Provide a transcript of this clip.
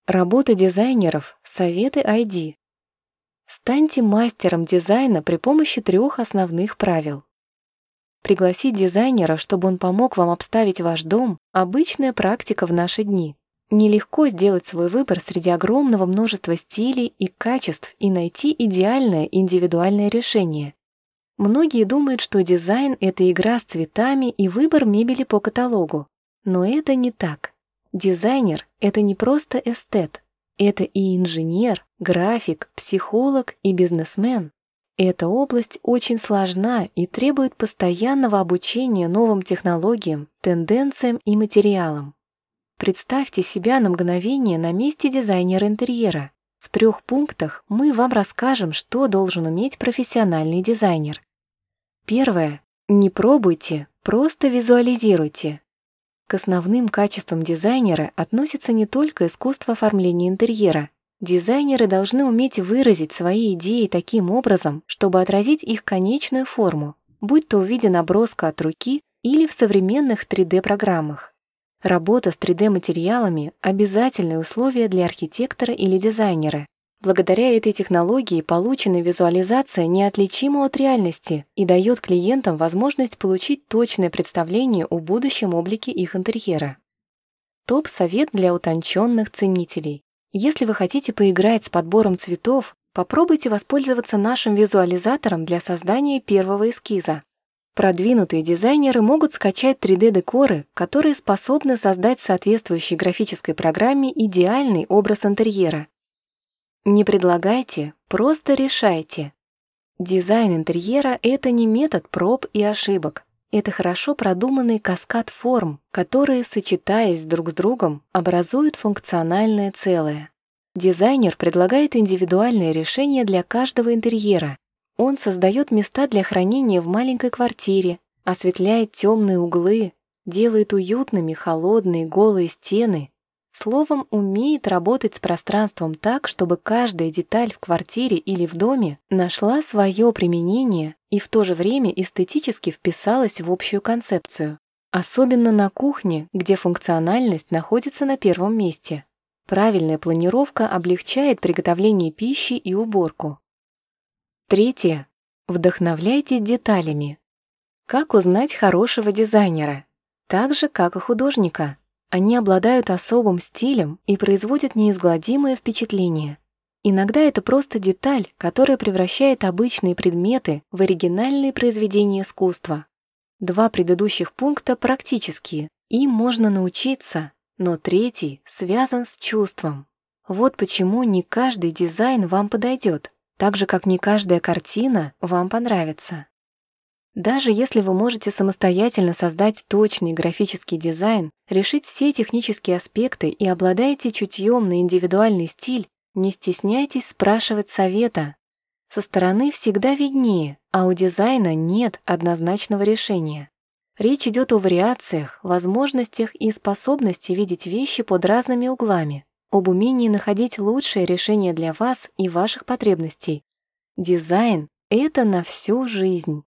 Работа дизайнеров. Советы ID. Станьте мастером дизайна при помощи 3 основных правил. Пригласить дизайнера, чтобы он помог вам обставить ваш дом – обычная практика в наши дни. Нелегко сделать свой выбор среди огромного множества стилей и качеств и найти идеальное индивидуальное решение. Многие думают, что дизайн – это игра с цветами и выбор мебели по каталогу. Но это не так. Дизайнер – это не просто эстет. Это и инженер, график, психолог и бизнесмен. Эта область очень сложна и требует постоянного обучения новым технологиям, тенденциям и материалам. Представьте себя на мгновение на месте дизайнера интерьера. В 3 пунктах мы вам расскажем, что должен уметь профессиональный дизайнер. Первое. Не пробуйте, просто визуализируйте. К основным качествам дизайнера относится не только искусство оформления интерьера. Дизайнеры должны уметь выразить свои идеи таким образом, чтобы отразить их конечную форму, будь то в виде наброска от руки или в современных 3D-программах. Работа с 3D-материалами – обязательное условие для архитектора или дизайнера. Благодаря этой технологии полученная визуализация неотличима от реальности и дает клиентам возможность получить точное представление о будущем облике их интерьера. Топ-совет для утонченных ценителей. Если вы хотите поиграть с подбором цветов, попробуйте воспользоваться нашим визуализатором для создания первого эскиза. Продвинутые дизайнеры могут скачать 3D-декоры, которые способны создать в соответствующей графической программе идеальный образ интерьера. Не предлагайте, просто решайте. Дизайн интерьера — это не метод проб и ошибок. Это хорошо продуманный каскад форм, которые, сочетаясь друг с другом, образуют функциональное целое. Дизайнер предлагает индивидуальное решение для каждого интерьера. Он создает места для хранения в маленькой квартире, осветляет темные углы, делает уютными холодные голые стены. Словом, умеет работать с пространством так, чтобы каждая деталь в квартире или в доме нашла свое применение и в то же время эстетически вписалась в общую концепцию. Особенно на кухне, где функциональность находится на первом месте. Правильная планировка облегчает приготовление пищи и уборку. Третье. Вдохновляйтесь деталями. Как узнать хорошего дизайнера? Так же, как и художника. Они обладают особым стилем и производят неизгладимое впечатление. Иногда это просто деталь, которая превращает обычные предметы в оригинальные произведения искусства. 2 предыдущих пункта практические, им можно научиться, но 3 связан с чувством. Вот почему не каждый дизайн вам подойдет, так же, как не каждая картина вам понравится. Даже если вы можете самостоятельно создать точный графический дизайн, решить все технические аспекты и обладаете чутьем на индивидуальный стиль, не стесняйтесь спрашивать совета. Со стороны всегда виднее, а у дизайна нет однозначного решения. Речь идет о вариациях, возможностях и способности видеть вещи под разными углами, об умении находить лучшее решение для вас и ваших потребностей. Дизайн — это на всю жизнь.